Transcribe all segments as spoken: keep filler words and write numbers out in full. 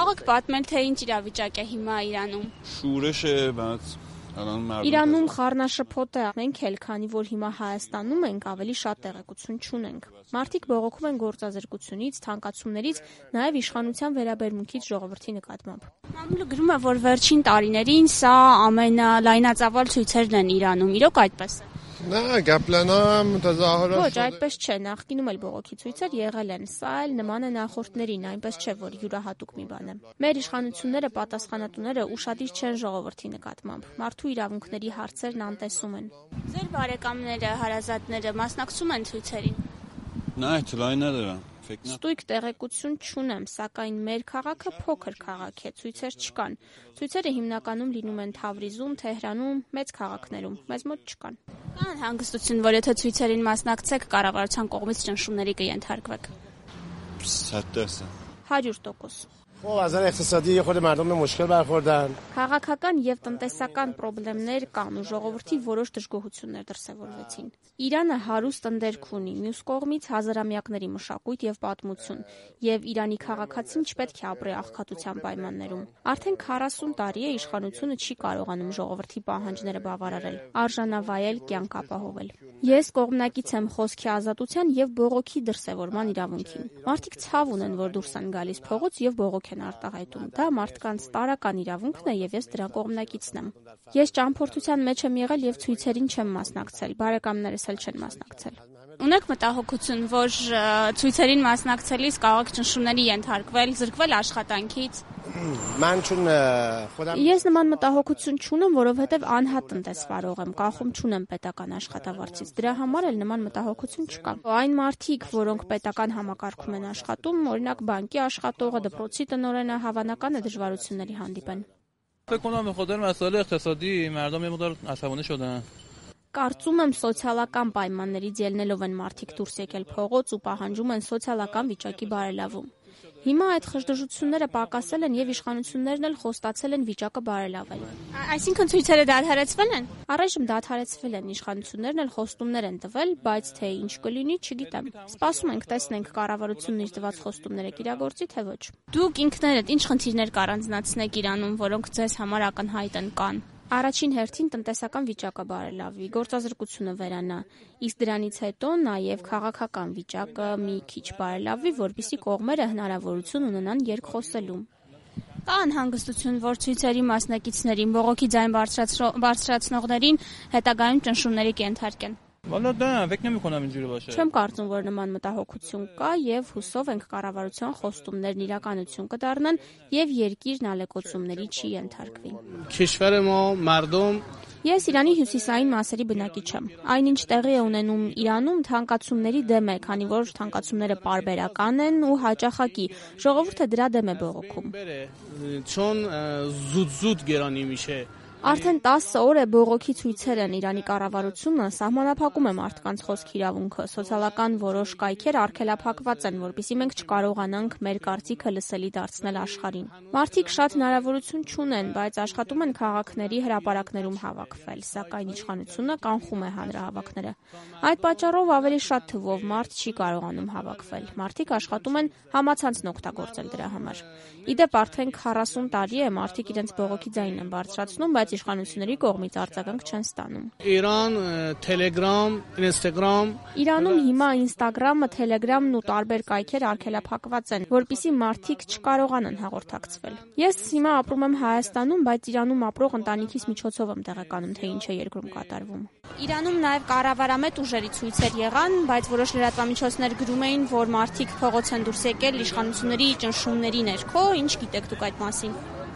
Կարող եք պատմել, թե ինչ իրավիճակ է հիմա Իրանում։ Շուրշ է, բայց Իրանում խառնաշփոթ է, մենք էլ, քանի որ հիմա Հայաստանում ենք, ավելի շատ տեղեկություն չունենք։ Մարդիկ բողոքում են գործազրկությունից, թանկացումներից, նաև իշխանության վերաբերմունքից ժողովրդի նկատմամբ։ Մամուլը գրում է, որ վերջին տարիներին սա ամենալայնածավալ ցույցերն են Իրանում, իրոք այդպես է։ Նա գապլանամ տազահարա։ Ոչ, այդպես չէ, նախկինում էլ բողոքի ցույցեր եղել են, սա էլ նման է նախորդներին, այնպես չէ, որ յուրահատուկ մի բան է։ Մեր իշխանությունները, պատասխանատուները ուշադիր չեն ժողովրդի նկատմամբ։ Մարդու իրավունքների հարցերն անտեսում են։ Ձեր բարեկամները, հարազատները մասնակցում են ցույցերին։ Նա լայները Ստույգ տեղեկություն չունեմ, սակայն մեր քաղաքը փոքր քաղաք է, ցույցեր չկան։ Ցույցերը հիմնականում լինում են Թավրիզում, Թեհրանում, մեծ քաղաքներում, մեզ մոտ չկան։ Կան հանգստություն, որ եթե ցույցերին մասնակցեք, կառավարության կողմից ճնշումների կենթարկվեք։ հարյուր տոկոս خب از نظر اقتصادی یه خورده مردم به مشکل برخوردن. Քաղաքական եւ տնտեսական խնդիրներ կան ու ժողովրդի որոշ դժգոհություններ դրսևորվեցին։ Իրանը հարուստ ընդերք ունի, մյուս կողմից հազարամյակների մշակույթ եւ պատմություն, եւ Իրանի քաղաքացին չպետք է ապրի աղքատության պայմաններում։ Արդեն քառասուն տարի է իշխանությունը չի կարողանում ժողովրդի պահանջները բավարարել, արժանավայել, կյանք ապահովել։ Ես կողմնակից եմ խոսքի ազատության եւ բողոքի դրսևորման իրավունքին։ Մարդիկ ցավ ունեն, որ դուրս են գալիս փողոց եւ բողոք են արտահայտում։ Դա մարդկանց տարական իրավունքն է եւ ես դրա կողմնակիցն եմ։ Ես ճամփորդության մեջ եմ եղել եւ ցույցերին չեմ մասնակցել, բարեկամներս էլ չեն մասնակցել։ Ունեք մտահոգություն, որ ցույցերին մասնակցելիս կարող եք ճնշումների ենթարկվել, զրկվել աշխատանքից։ من چون خودم Ես նման մտահոգություն չունեմ, որովհետև անհատ տնտեսվարող եմ, կախում չունեմ պետական աշխատավարձից։ Դրա համար էլ նման մտահոգություն չկա։ Այն մարդիկ, որոնք պետական համակարգում են աշխատում, օրինակ բանկի աշխատողը, դպրոցի տնօրենը, հավանական է դժվարությունների հանդիպեն։ فکر کنم به خاطر مسائل اقتصادی مردم یه مقدار عصبانی شدن. Կարծում եմ սոցիալական պայմաններից ելնելով են մարդիկ դուրս եկել փողոց ու պահանջում են սոցիալական վիճակի բարելավում։ Հիմա այդ խժդժությունները պակասել են եւ իշխանություններն էլ խոստացել են վիճակը բարելավել։ Այսինքն ցույցերը դադարեցվել են։ Առայժմ դադարեցվել են, իշխանություններն էլ խոստումներ են տվել, բայց թե ինչ կլինի, չգիտեմ։ Սպասում ենք, տեսնենք կառավարությունն իր տված խոստումները կիրագործի թե ոչ։ Դուք ինքներդ ինչ խնդիրներ կառանձնացնեք Իրանում, որոնք ձեզ համար ակնհայտ են կան։ Առաջին հերթին տնտեսական վիճակը բարելավի, գործազրկությունը վերանա, իսկ դրանից հետո նաև քաղաքական վիճակը մի քիչ բարելավի, որպեսզի կողմերը հնարավորություն ունենան երկխոսելու։ Կա անհանգստություն, որ ցույցերի մասնակիցներին, բողոքի ձայն բարձրացնողներին հետագայում ճնշումների կենթարկեն։ والا نه فکر نمی‌کنم اینجوری باشه. Չեմ կարծում, որ նման մտահոգություն կա եւ հուսով ենք կառավարության խոստումներն իրականություն կդառնան եւ երկիրն ալեկոծումների չի ենթարկվի։ کشور ما مردم Ես Իրանի հյուսիսային մասերի բնակիչ եմ։ Այնինչ տեղի է ունենում Իրանում թանկացումների դեմ է, քանի որ թանկացումները պարբերական են ու հաճախակի։ Ժողովուրդը դրա դեմ է բողոքում։ چون زود زود گرانی میشه. Արդեն տասը օր է բողոքի ցույցեր են Իրանի կառավարությունը սահմանափակում է մարդկանց խոսքի իրավունքը, սոցիալական որոշ կայքեր արգելափակված են, որպեսզի մենք չկարողանանք մեր կարծիքը լսելի դարձնել աշխարհին։ Մարդիկ շատ հնարավորություն չունեն, բայց աշխատում են քաղաքների հրապարակներում հավաքվել, սակայն իշխանությունը կանխում է հանրահավաքները։ Այդ պատճառով ավելի շատ թվով մարդ չի կարողանում հավաքվել։ Մարդիկ աշխատում են համացանցն օգտագործել դրա համար։ Իդեպ արդեն քառասուն տարի է մարդիկ իրենց բողոքի ձայնն են բարձրացնում, բայց իշխանությունների կողմից արձագանք չեն ստանում։ ایران تلگرام اینستاگرام Իրանում հիմա Instagram-ը, Telegram-ն ու տարբեր կայքեր արգելափակված են, որpիսի մարդիկ չկարողանան հաղորդակցվել։ Ես հիմա ապրում եմ Հայաստանում, բայց Իրանում ապրող ընտանիքիս միջոցով եմ տեղեկանում, թե ինչ է երկրում կատարվում։ Իրանում նաև կառավարամետ ուժերի ցույցեր եղան, բայց որոշ լրատվամիջոցներ գրում էին, որ մարդիկ փողոց են դուրս եկել իշխանությունների ճնշումների ներքո, ինչ գիտեք դուք այդ մասին։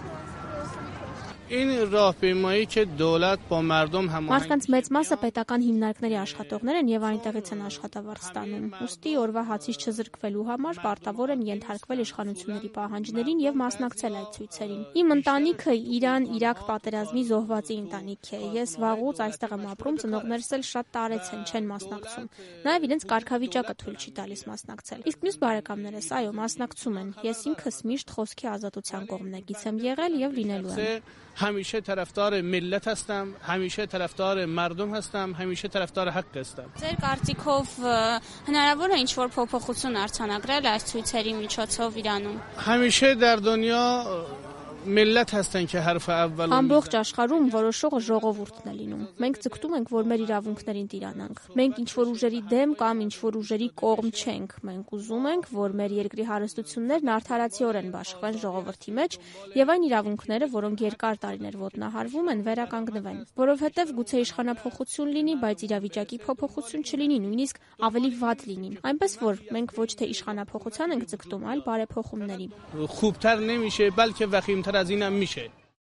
این راهپیمایی که دولت با مردم هماهنگ Մարդկանց մեծ մասը պետական հիմնարկների աշխատողներ են եւ այնտեղից են աշխատավարձ ստանում։ Ոստի օրվա հացից չզրկվելու համար պարտավոր են ենթարկվել իշխանությունների պահանջներին եւ մասնակցել այդ ցույցերին։ Իմ ընտանիքը Իրան-Իրաք պատերազմի զոհվածի ընտանիք է։ Ես վաղուց այստեղ եմ ապրում, ծնողներս էլ շատ տարեց են, չեն մասնակցում։ Նաեւ իրենց կարգավիճակը թույլ չի տալիս մասնակցել։ Իսկ մյուս բարեկամներս, այո, մասնակցում են։ Ես ինքս միշտ խոսքի ազատության կողմնակից եմ եղել եւ լինելու եմ։ همیشه طرفدار ملت هستم، همیشه طرفدار مردم هستم، همیشه طرفدار حق هستم. Ձեր կարծիքով հնարավոր է ինչ-որ փոփոխություն արձանագրել այս ցույցերի միջոցով Իրանում։ همیشه در دنیا ملت هستن که حرف اول Ամբողջ աշխարհում որոշողը ժողովուրդն է լինում։ Մենք ցկտում ենք, որ մեր իրավունքներին տիրանանք։ Մենք ինչ որ ուժերի դեմ կամ ինչ որ ուժերի կողմ չենք։ Մենք ուզում ենք, որ մեր երկրի հարստություններն արդարացիորեն բաշխվեն ժողովրդի մեջ եւ այն իրավունքները, որոնք երկար տարիներ ոտնահարվում են, վերականգնվեն։ Որովհետեւ գուցե իշխանափոխություն լինի, բայց իրավիճակի փոփոխություն չլինի, նույնիսկ ավելի վատ լինի։ Այնպես որ մենք ոչ թե իշխանափոխության ենք ցկտում, այլ բարեփոխումների։ خوبتر نمیشه بلکه وخیمتر از اینم میشه.